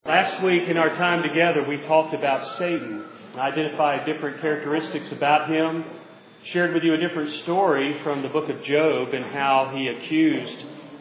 Last week in our time together, we talked about Satan, identified different characteristics about him, shared with you a different story from the book of Job and how he accused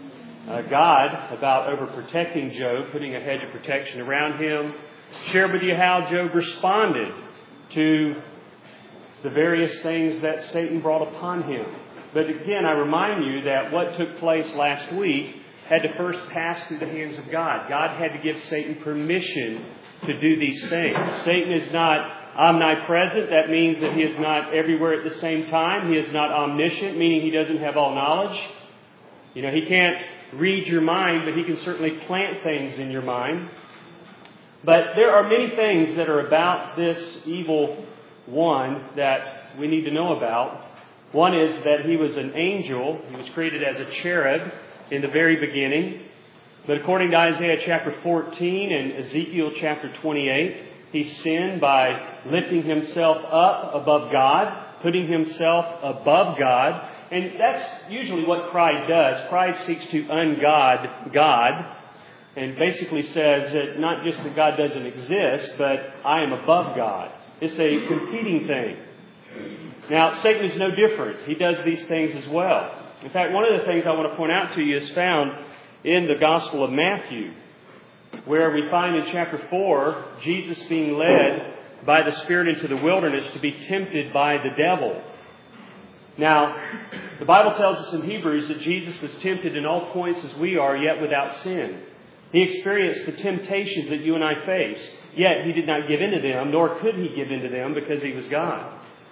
God about overprotecting Job, putting a hedge of protection around him, shared with you how Job responded to the various things that Satan brought upon him. But again, I remind you that what took place last week had to first pass through the hands of God. God had to give Satan permission to do these things. Satan is not omnipresent. That means that he is not everywhere at the same time. He is not omniscient, meaning he doesn't have all knowledge. He can't read your mind, but he can certainly plant things in your mind. But there are many things that are about this evil one that we need to know about. One is that he was an angel. He was created as a cherub in the very beginning. But according to Isaiah chapter 14 and Ezekiel chapter 28, he sinned by lifting himself up above God, putting himself above God. And that's usually what pride does. Pride seeks to ungod God and basically says that not just that God doesn't exist, but I am above God. It's a competing thing. Now, Satan is no different. He does these things as well. In fact, one of the things I want to point out to you is found in the Gospel of Matthew, where we find in chapter 4, Jesus being led by the Spirit into the wilderness to be tempted by the devil. Now, the Bible tells us in Hebrews that Jesus was tempted in all points as we are, yet without sin. He experienced the temptations that you and I face, yet He did not give in to them, nor could He give in to them because He was God.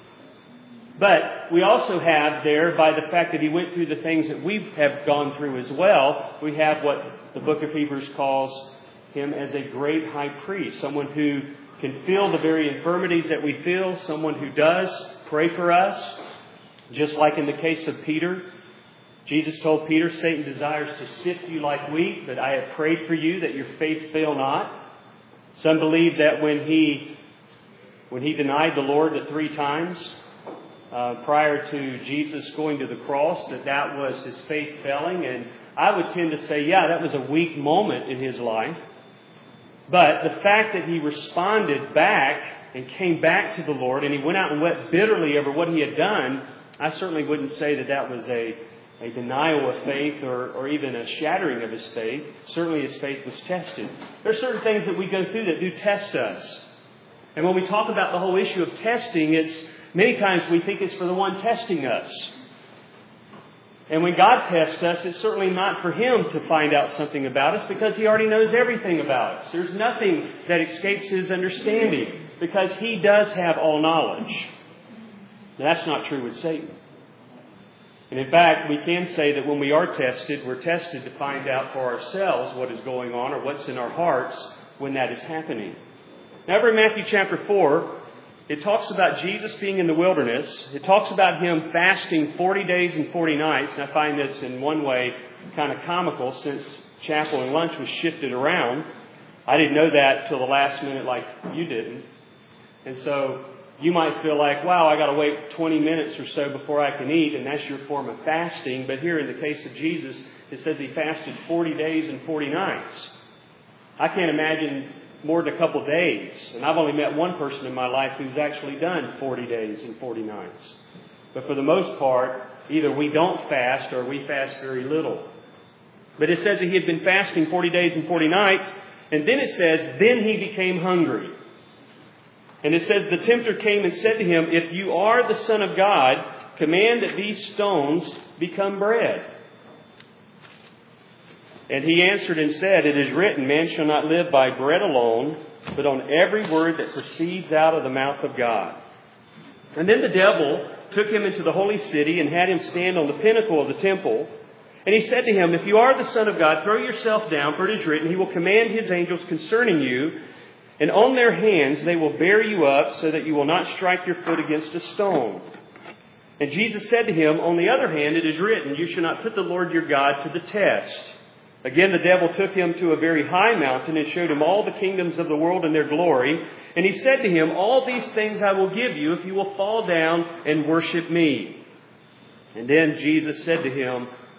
But we also have there, by the fact that He went through the things that we have gone through as well, we have what the book of Hebrews calls Him as a great high priest. Someone who can feel the very infirmities that we feel. Someone who does pray for us. Just like in the case of Peter. Jesus told Peter, Satan desires to sift you like wheat, but I have prayed for you that your faith fail not. Some believe that when he denied the Lord the 3 times, prior to Jesus going to the cross, that was his faith failing. And I would tend to say, that was a weak moment in his life. But the fact that he responded back and came back to the Lord and he went out and wept bitterly over what he had done, I certainly wouldn't say that was a denial of faith or even a shattering of his faith. Certainly his faith was tested. There are certain things that we go through that do test us. And when we talk about the whole issue of testing, many times we think it's for the one testing us. And when God tests us, it's certainly not for Him to find out something about us because He already knows everything about us. There's nothing that escapes His understanding because He does have all knowledge. Now, that's not true with Satan. And in fact, we can say that when we are tested, we're tested to find out for ourselves what is going on or what's in our hearts when that is happening. Now, over in Matthew chapter 4, it talks about Jesus being in the wilderness. It talks about Him fasting 40 days and 40 nights. And I find this in one way kind of comical since chapel and lunch was shifted around. I didn't know that till the last minute like you didn't. And so you might feel like, wow, I got to wait 20 minutes or so before I can eat. And that's your form of fasting. But here in the case of Jesus, it says He fasted 40 days and 40 nights. I can't imagine more than a couple of days. And I've only met one person in my life who's actually done 40 days and 40 nights. But for the most part, either we don't fast or we fast very little. But it says that He had been fasting 40 days and 40 nights. And then it says, then He became hungry. And it says, the tempter came and said to Him, if you are the Son of God, command that these stones become bread. And He answered and said, it is written, man shall not live by bread alone, but on every word that proceeds out of the mouth of God. And then the devil took Him into the holy city and had Him stand on the pinnacle of the temple. And He said to Him, if you are the Son of God, throw yourself down, for it is written, He will command His angels concerning you, and on their hands they will bear you up, so that you will not strike your foot against a stone. And Jesus said to him, on the other hand, it is written, you shall not put the Lord your God to the test. Again, the devil took Him to a very high mountain and showed Him all the kingdoms of the world and their glory. And He said to him, all these things I will give you if you will fall down and worship me. And then Jesus said to him,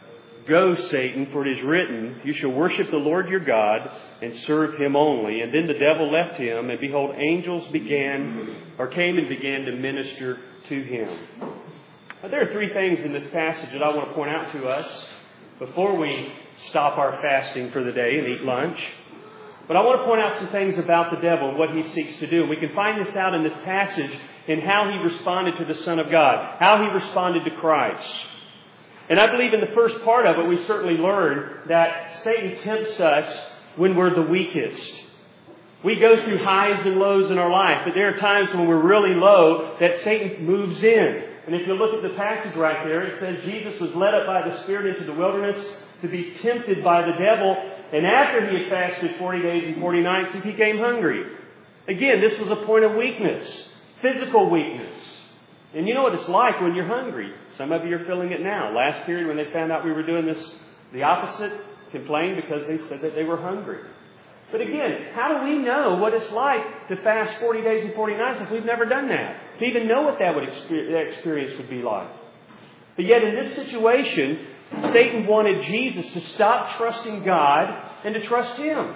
Go, Satan, for it is written, You shall worship the Lord your God and serve Him only. And then the devil left him, and behold, angels came and began to minister to him. Now, there are three things in this passage that I want to point out to us before we stop our fasting for the day and eat lunch. But I want to point out some things about the devil and what he seeks to do. And we can find this out in this passage in how he responded to the Son of God, how he responded to Christ. And I believe in the first part of it, we certainly learn that Satan tempts us when we're the weakest. We go through highs and lows in our life, but there are times when we're really low that Satan moves in. And if you look at the passage right there, it says Jesus was led up by the Spirit into the wilderness to be tempted by the devil. And after he had fasted 40 days and 40 nights, he became hungry. Again, this was a point of weakness, physical weakness. And you know what it's like when you're hungry. Some of you are feeling it now. Last period when they found out we were doing this, the opposite, complained because they said that they were hungry. But again, how do we know what it's like to fast 40 days and 40 nights if we've never done that? To even know what that experience would be like. But yet in this situation, Satan wanted Jesus to stop trusting God and to trust Him.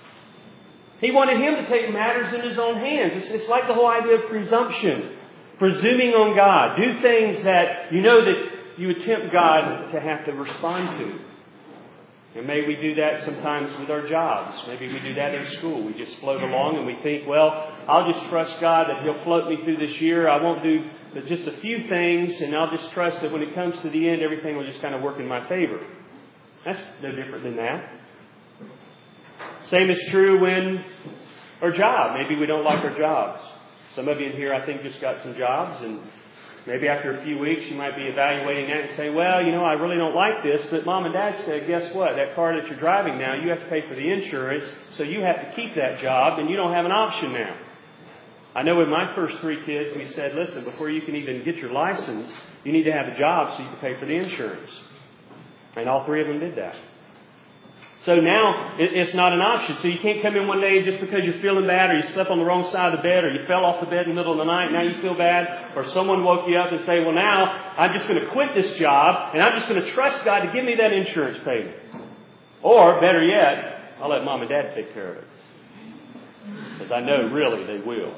He wanted Him to take matters in His own hands. It's like the whole idea of presumption. Presuming on God. Do things that you know that you would tempt God to have to respond to. And maybe we do that sometimes with our jobs. Maybe we do that in school. We just float along and we think, well, I'll just trust God that He'll float me through this year. I won't do just a few things, and I'll just trust that when it comes to the end, everything will just kind of work in my favor. That's no different than that. Same is true when our job. Maybe we don't like our jobs. Some of you in here, I think, just got some jobs, and maybe after a few weeks, you might be evaluating that and say, well, I really don't like this, but Mom and Dad said, guess what? That car that you're driving now, you have to pay for the insurance, so you have to keep that job, and you don't have an option now. I know with my first three kids, we said, listen, before you can even get your license, you need to have a job so you can pay for the insurance. And all three of them did that. So now it's not an option. So you can't come in one day just because you're feeling bad, or you slept on the wrong side of the bed, or you fell off the bed in the middle of the night, now you feel bad, or someone woke you up and say, well, now I'm just going to quit this job and I'm just going to trust God to give me that insurance payment. Or better yet, I'll let Mom and Dad take care of it. Because I know really they will.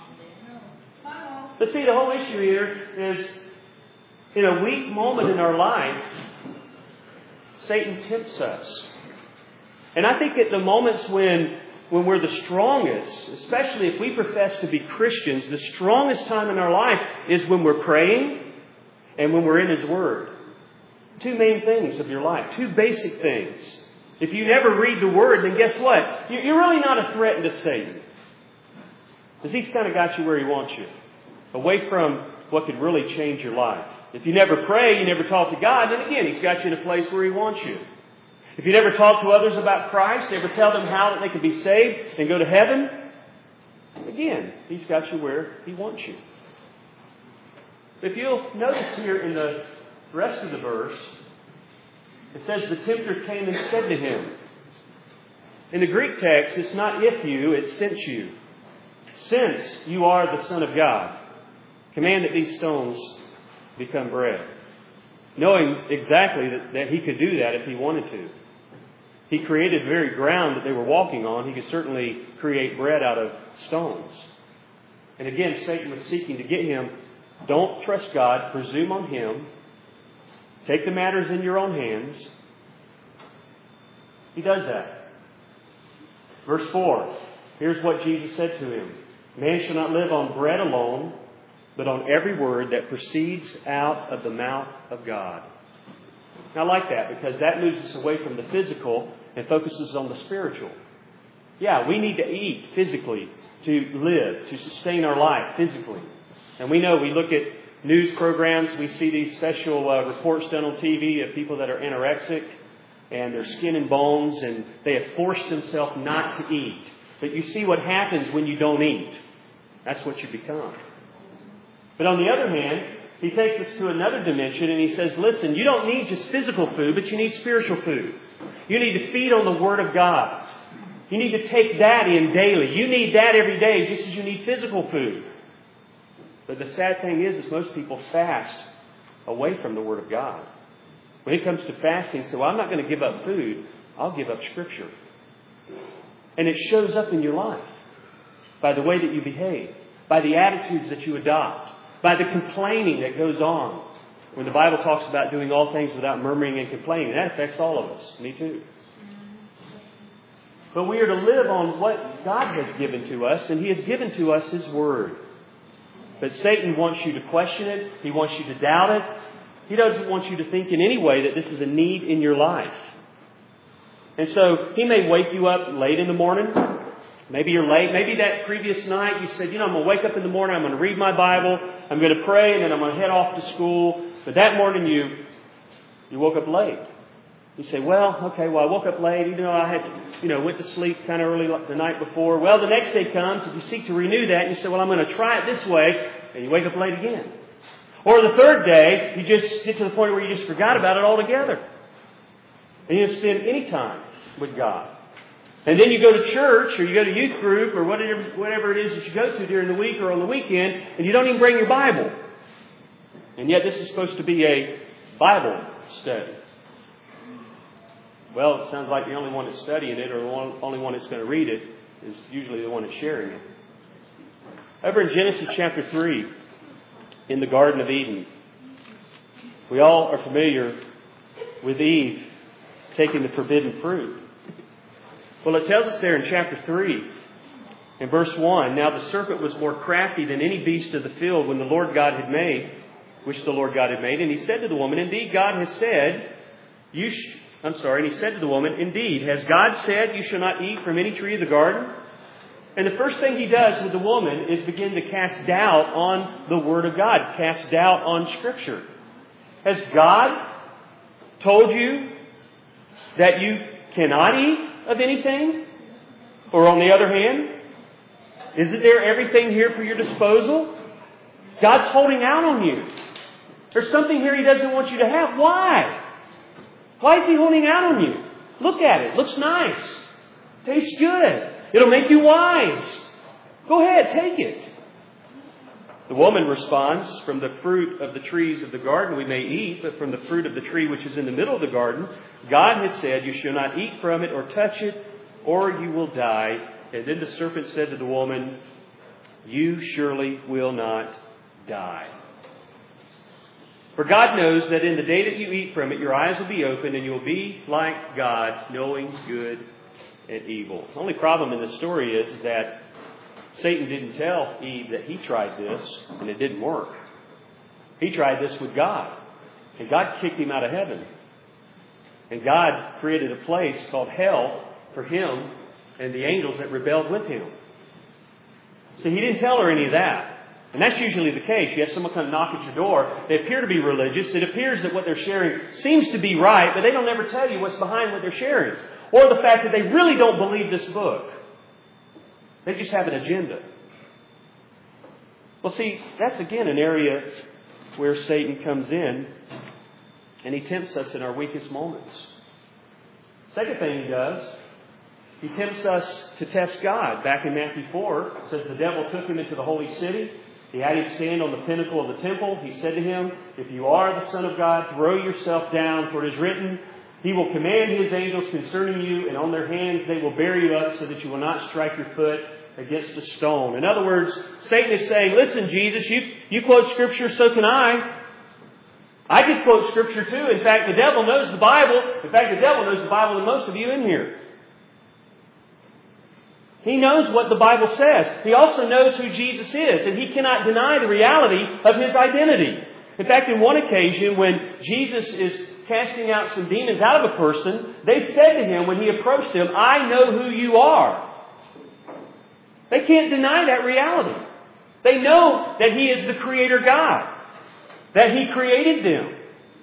But see, the whole issue here is in a weak moment in our life, Satan tempts us. And I think at the moments when we're the strongest, especially if we profess to be Christians, the strongest time in our life is when we're praying and when we're in His Word. Two main things of your life. Two basic things. If you never read the Word, then guess what? You're really not a threat to Satan. Because He's kind of got you where He wants you. Away from what could really change your life. If you never pray, you never talk to God, then again, He's got you in a place where He wants you. If you never talk to others about Christ, never tell them how that they can be saved and go to heaven, again, He's got you where He wants you. If you'll notice here in the rest of the verse, it says the tempter came and said to him. In the Greek text, it's not if you, it's since you. Since you are the Son of God, command that these stones become bread. Knowing exactly that He could do that if He wanted to. He created the very ground that they were walking on. He could certainly create bread out of stones. And again, Satan was seeking to get him. Don't trust God. Presume on Him. Take the matters in your own hands. He does that. Verse 4. Here's what Jesus said to him. Man shall not live on bread alone, but on every word that proceeds out of the mouth of God. And I like that because that moves us away from the physical and focuses on the spiritual. Yeah, we need to eat physically to live, to sustain our life physically. And we know, we look at news programs, we see these special reports done on TV of people that are anorexic and they're skin and bones and they have forced themselves not to eat. But you see what happens when you don't eat. That's what you become. But on the other hand, He takes us to another dimension and He says, listen, you don't need just physical food, but you need spiritual food. You need to feed on the Word of God. You need to take that in daily. You need that every day just as you need physical food. But the sad thing is most people fast away from the Word of God. When it comes to fasting, so I'm not going to give up food. I'll give up Scripture. And it shows up in your life by the way that you behave, by the attitudes that you adopt, by the complaining that goes on. When the Bible talks about doing all things without murmuring and complaining, that affects all of us. Me too. But we are to live on what God has given to us, and He has given to us His Word. But Satan wants you to question it. He wants you to doubt it. He doesn't want you to think in any way that this is a need in your life. And so he may wake you up late in the morning. Maybe you're late. Maybe that previous night you said, I'm going to wake up in the morning, I'm going to read my Bible, I'm going to pray, and then I'm going to head off to school. But that morning you woke up late. You say, I woke up late, even though I had, went to sleep kind of early the night before. Well, the next day comes, and you seek to renew that, and you say, I'm going to try it this way, and you wake up late again. Or the third day, you just get to the point where you just forgot about it altogether. And you don't spend any time with God. And then you go to church, or you go to youth group, or whatever it is that you go to during the week or on the weekend, and you don't even bring your Bible. And yet this is supposed to be a Bible study. Well, it sounds like the only one that's studying it, or the only one that's going to read it, is usually the one that's sharing it. Over in Genesis chapter 3, in the Garden of Eden, we all are familiar with Eve taking the forbidden fruit. Well, it tells us there in chapter 3, in verse 1, Now the serpent was more crafty than any beast of the field which the Lord God had made. And he said to the woman, Indeed, God has said, and he said to the woman, Indeed, has God said you shall not eat from any tree of the garden? And the first thing he does with the woman is begin to cast doubt on the Word of God, cast doubt on Scripture. Has God told you that you cannot eat of anything? Or on the other hand, isn't there everything here for your disposal? God's holding out on you. There's something here He doesn't want you to have. Why? Why is He holding out on you? Look at it. Looks nice. Tastes good. It'll make you wise. Go ahead, take it. The woman responds, From the fruit of the trees of the garden we may eat, but from the fruit of the tree which is in the middle of the garden, God has said, You shall not eat from it or touch it, or you will die. And then the serpent said to the woman, You surely will not die. For God knows that in the day that you eat from it, your eyes will be opened, and you will be like God, knowing good and evil. The only problem in this story is that Satan didn't tell Eve that he tried this, and it didn't work. He tried this with God, and God kicked him out of heaven. And God created a place called hell for him and the angels that rebelled with him. So He didn't tell her any of that. And that's usually the case. You have someone come knock at your door. They appear to be religious. It appears that what they're sharing seems to be right, but they don't ever tell you what's behind what they're sharing. Or the fact that they really don't believe this book. They just have an agenda. Well, see, that's again an area where Satan comes in and he tempts us in our weakest moments. Second thing he does, he tempts us to test God. Back in Matthew 4, it says the devil took him into the holy city. He had him stand on the pinnacle of the temple. He said to him, If you are the Son of God, throw yourself down, for it is written, He will command His angels concerning you, and on their hands they will bear you up so that you will not strike your foot against a stone. In other words, Satan is saying, Listen, Jesus, you quote Scripture, so can I. I can quote Scripture too. In fact, the devil knows the Bible. In fact, the devil knows the Bible than most of you in here. He knows what the Bible says. He also knows who Jesus is, and he cannot deny the reality of His identity. In fact, in one occasion, when Jesus is casting out some demons out of a person, they said to Him when He approached them, I know who you are. They can't deny that reality. They know that He is the Creator God, that He created them.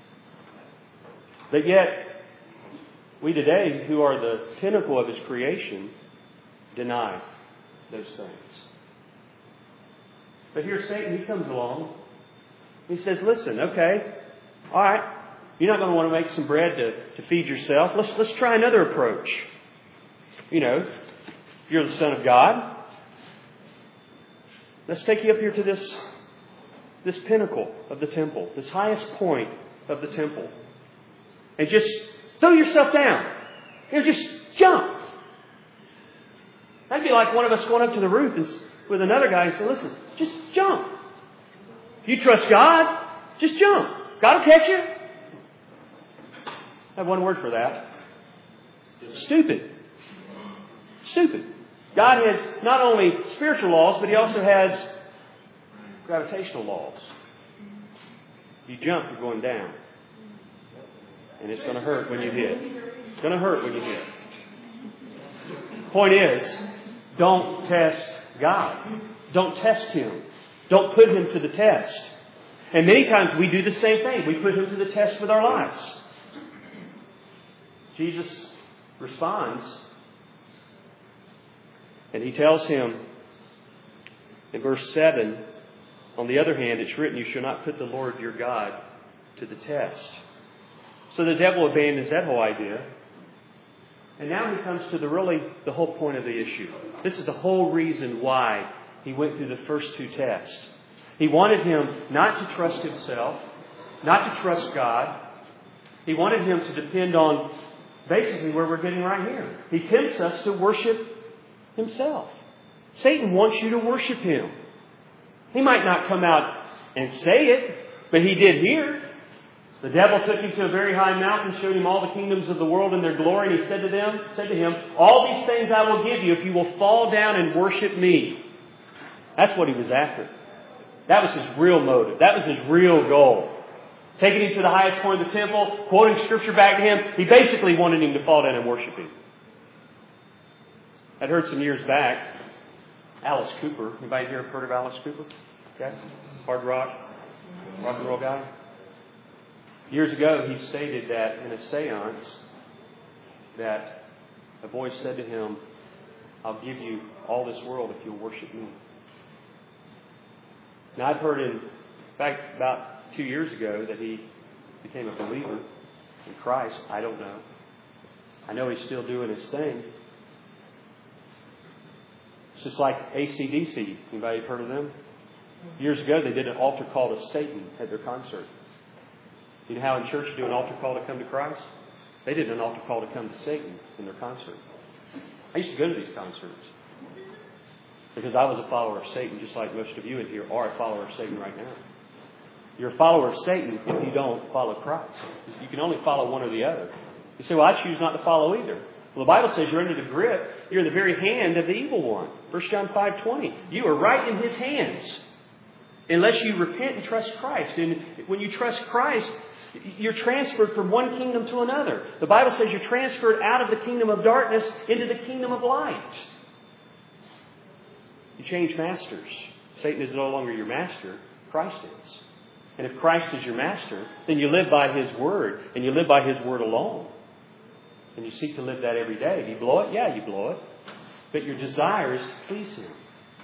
But yet, we today, who are the pinnacle of His creation, deny those things. But here Satan, he comes along. He says, Listen, okay, all right, you're not going to want to make some bread to feed yourself. Let's try another approach. You're the Son of God. Let's take you up here to this pinnacle of the temple, this highest point of the temple. and just throw yourself down. Just jump. That'd be like one of us going up to the roof with another guy and saying, listen, just jump. If you trust God, just jump. God will catch you. I have one word for that. Stupid. Stupid. God has not only spiritual laws, but He also has gravitational laws. You jump, you're going down. And it's going to hurt when you hit. It's going to hurt when you hit. Point is, don't test God. Don't test Him. Don't put Him to the test. And many times we do the same thing. We put Him to the test with our lives. Jesus responds, and He tells him in verse 7, on the other hand, it's written, you shall not put the Lord your God to the test. So the devil abandons that whole idea. And now he comes to the whole point of the issue. This is the whole reason why he went through the first two tests. He wanted him not to trust himself, not to trust God. He wanted him to depend on basically where we're getting right here. He tempts us to worship himself. Satan wants you to worship him. He might not come out and say it, but he did here. The devil took him to a very high mountain, showed him all the kingdoms of the world and their glory, and he said to him, all these things I will give you if you will fall down and worship me. That's what he was after. That was his real motive. That was his real goal. Taking him to the highest point of the temple, quoting Scripture back to him, he basically wanted him to fall down and worship him. I'd heard some years back, Alice Cooper. Anybody here heard of Alice Cooper? Okay. Hard rock and roll guy. Years ago, he stated that in a seance that a voice said to him, I'll give you all this world if you'll worship me. Now, I've heard in fact, about 2 years ago that he became a believer in Christ. I don't know. I know he's still doing his thing. It's just like AC/DC. Anybody heard of them? Years ago, they did an altar call to Satan at their concert. You know how in church you do an altar call to come to Christ? They did an altar call to come to Satan in their concert. I used to go to these concerts because I was a follower of Satan, just like most of you in here are a follower of Satan right now. You're a follower of Satan if you don't follow Christ. You can only follow one or the other. You say, well, I choose not to follow either. Well, the Bible says you're under the grip. You're in the very hand of the evil one. 1 John 5:20. You are right in his hands unless you repent and trust Christ. And when you trust Christ, you're transferred from one kingdom to another. The Bible says you're transferred out of the kingdom of darkness into the kingdom of light. You change masters. Satan is no longer your master. Christ is. And if Christ is your master, then you live by His Word. And you live by His Word alone. And you seek to live that every day. Do you blow it? Yeah, you blow it. But your desire is to please Him.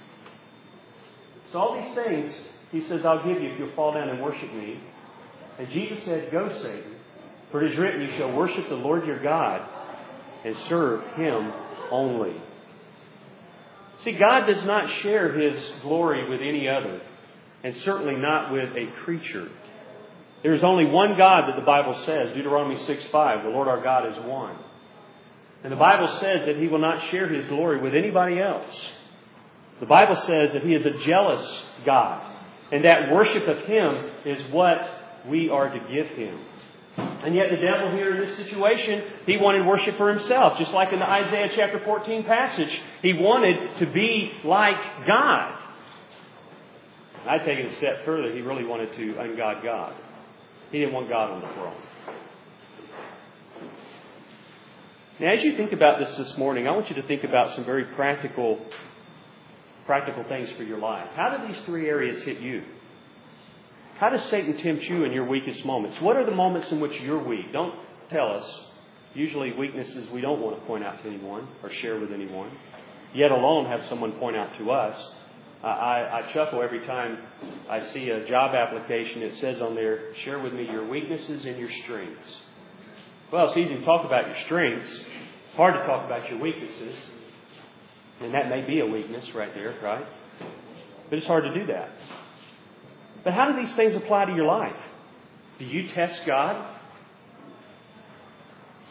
So all these things, He says, I'll give you if you'll fall down and worship me. And Jesus said, go, Satan, for it is written, you shall worship the Lord your God and serve Him only. See, God does not share His glory with any other, and certainly not with a creature. There is only one God that the Bible says, Deuteronomy 6:5, the Lord our God is one. And the Bible says that He will not share His glory with anybody else. The Bible says that He is a jealous God, and that worship of Him is what we are to give Him. And yet the devil here in this situation, he wanted worship for himself. Just like in the Isaiah chapter 14 passage, he wanted to be like God. I'd take it a step further. He really wanted to ungod God. He didn't want God on the throne. Now, as you think about this morning, I want you to think about some very practical things for your life. How do these three areas hit you? How does Satan tempt you in your weakest moments? What are the moments in which you're weak? Don't tell us. Usually weaknesses we don't want to point out to anyone or share with anyone, yet alone have someone point out to us. I chuckle every time I see a job application. It says on there, share with me your weaknesses and your strengths. Well, it's easy to talk about your strengths. It's hard to talk about your weaknesses. And that may be a weakness right there, right? But it's hard to do that. But how do these things apply to your life? Do you test God?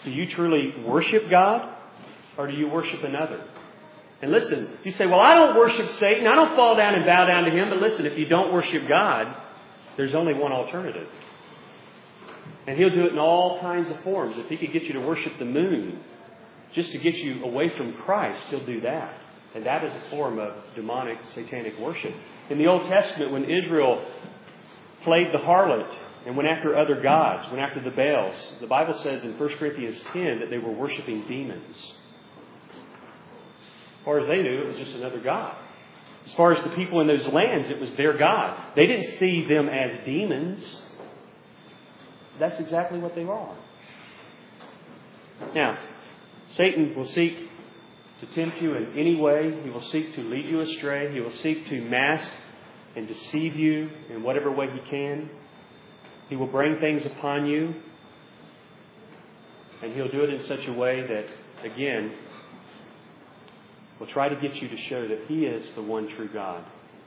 Do you truly worship God, or do you worship another? And listen, you say, well, I don't worship Satan. I don't fall down and bow down to him. But listen, if you don't worship God, there's only one alternative. And he'll do it in all kinds of forms. If he could get you to worship the moon, just to get you away from Christ, he'll do that. And that is a form of demonic, satanic worship. In the Old Testament, when Israel played the harlot and went after other gods, went after the Baals, the Bible says in 1 Corinthians 10 that they were worshiping demons. As far as they knew, it was just another god. As far as the people in those lands, it was their god. They didn't see them as demons. That's exactly what they are. Now, Satan will seek to tempt you in any way. He will seek to lead you astray. He will seek to mask and deceive you in whatever way he can. He will bring things upon you. And he'll do it in such a way that, again, will try to get you to show that he is the one true God.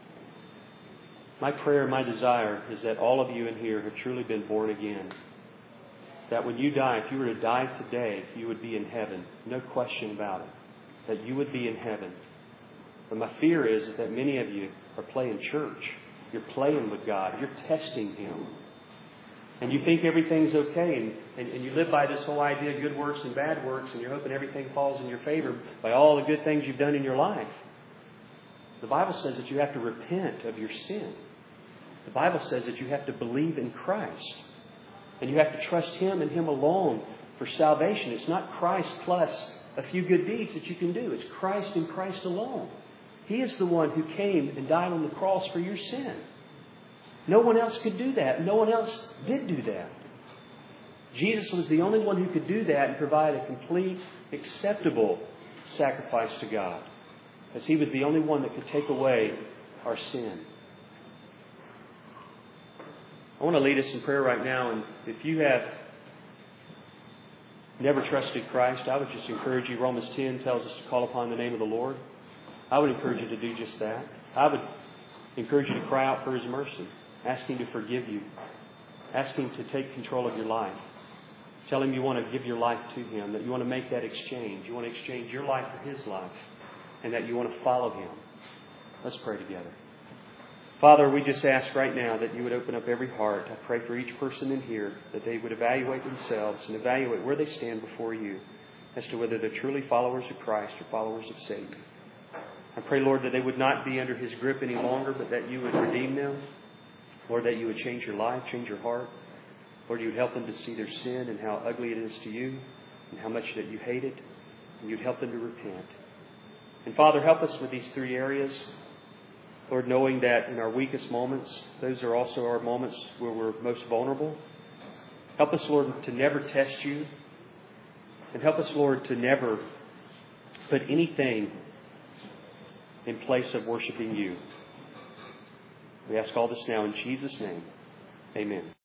My prayer, my desire is that all of you in here have truly been born again. That when you die, if you were to die today, you would be in heaven. No question about it. That you would be in heaven. But my fear is that many of you are playing church. You're playing with God. You're testing Him. And you think everything's okay. And you live by this whole idea of good works and bad works. And you're hoping everything falls in your favor by all the good things you've done in your life. The Bible says that you have to repent of your sin. The Bible says that you have to believe in Christ. And you have to trust Him and Him alone for salvation. It's not Christ plus a few good deeds that you can do. It's Christ and Christ alone. He is the one who came and died on the cross for your sin. No one else could do that. No one else did do that. Jesus was the only one who could do that and provide a complete, acceptable sacrifice to God. As He was the only one that could take away our sin. I want to lead us in prayer right now. And if you have never trusted Christ, I would just encourage you. Romans 10 tells us to call upon the name of the Lord. I would encourage you to do just that. I would encourage you to cry out for His mercy. Ask Him to forgive you. Ask Him to take control of your life. Tell Him you want to give your life to Him, that you want to make that exchange. You want to exchange your life for His life, and that you want to follow Him. Let's pray together. Father, we just ask right now that you would open up every heart. I pray for each person in here that they would evaluate themselves and evaluate where they stand before you as to whether they're truly followers of Christ or followers of Satan. I pray, Lord, that they would not be under his grip any longer, but that you would redeem them. Lord, that you would change your life, change your heart. Lord, you would help them to see their sin and how ugly it is to you and how much that you hate it. And you'd help them to repent. And Father, help us with these three areas. Lord, knowing that in our weakest moments, those are also our moments where we're most vulnerable. Help us, Lord, to never test you. And help us, Lord, to never put anything in place of worshiping you. We ask all this now in Jesus' name. Amen.